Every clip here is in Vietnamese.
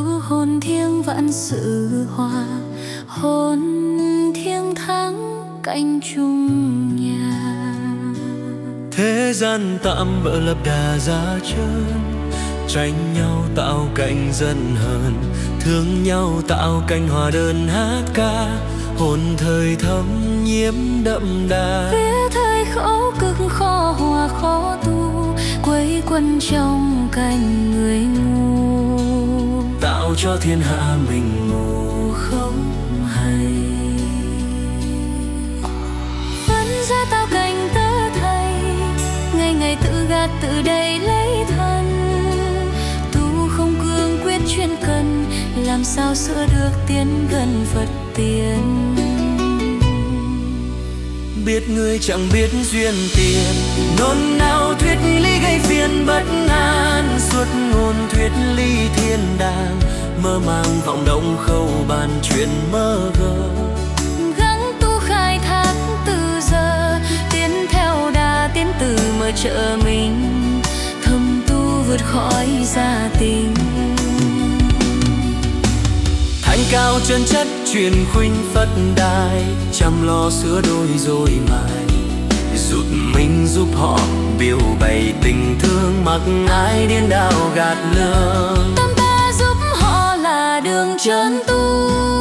hồn thiêng vạn sự hòa, hồn thiêng thắng cánh chung nhà. Thế gian tạm bỡ lập đà giá trơn, tranh nhau tạo cảnh giận hờn, thương nhau tạo cảnh hòa đơn hát ca, hồn thời thấm nhiễm đậm đà. Phía thời khổ cực khó hòa khó tu, quây quần trong cảnh người ngu, tạo cho thiên hạ mình ngu không hay. Phân ra tạo cảnh tơ thầy, ngày ngày tự gạt tự đầy lấy thân, tu không cương quyết chuyên cần, làm sao sửa được tiến gần Phật tiền. Biết người chẳng biết duyên tiền, nôn nao thuyết lý gây phiền bất an, suốt ngôn thuyết lý thiên đàng, mơ màng vọng động khâu bàn chuyện mơ gơ. Gắng tu khai thác từ giờ, tiến theo đà tiến từ mở trợ mình, thâm tu vượt khỏi gia tình. Thanh cao chân chất truyền khuynh Phật đài, chăm lo sửa đôi rồi mài, giúp mình giúp họ biểu bày tình thương, mặc ai điên đảo gạt lường. Tâm ta giúp họ là đường chân tu.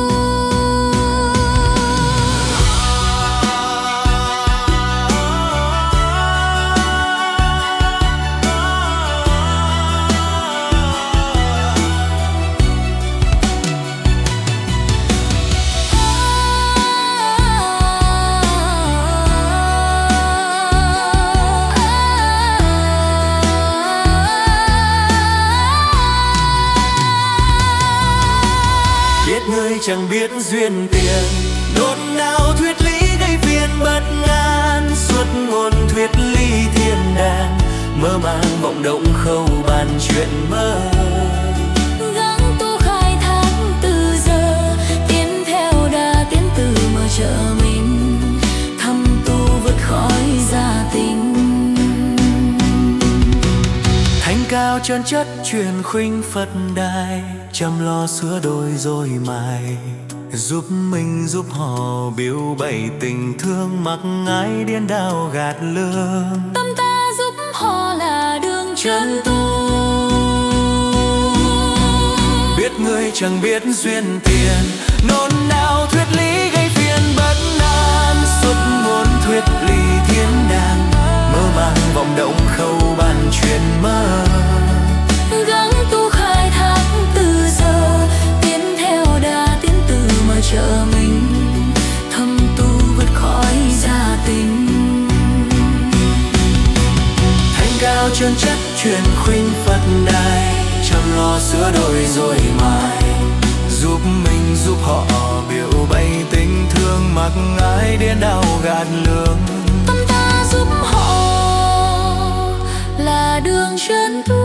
Người chẳng biết duyên tiền, nôn nao thuyết lý gây phiền bất an, suốt ngôn thuyết lý thiên đàng, mơ màng vọng động khâu bàn chuyện mơ. Gắng tu khai thác từ giờ, tiến theo đà tiến từ mở trợ mình, thâm tu vượt khỏi gia tình. Thanh cao chân chất truyền khuynh Phật đài, chăm lo sửa đôi rồi mài, giúp mình giúp họ biểu bày tình thương, mặc ai điên đảo gạt lường. Tâm ta giúp họ là đường chân tu. Biết người chẳng biết duyên tiền, nôn nao thuyết lý gây phiền bất an, suốt ngôn thuyết lý thiên đàng, mơ màng vọng động khâu bàn chuyện mơ. Gắng tu khai thác từ giờ, tiến theo đà tiến từ mở trợ mình, thâm tu vượt khỏi gia tình. Thanh cao chân chất truyền khuynh Phật đài, chăm lo sửa đôi rồi mài, giúp mình giúp họ biểu bày tình thương, mặc ai điên đảo gạt lường. Tâm ta giúp họ là đường chân tu.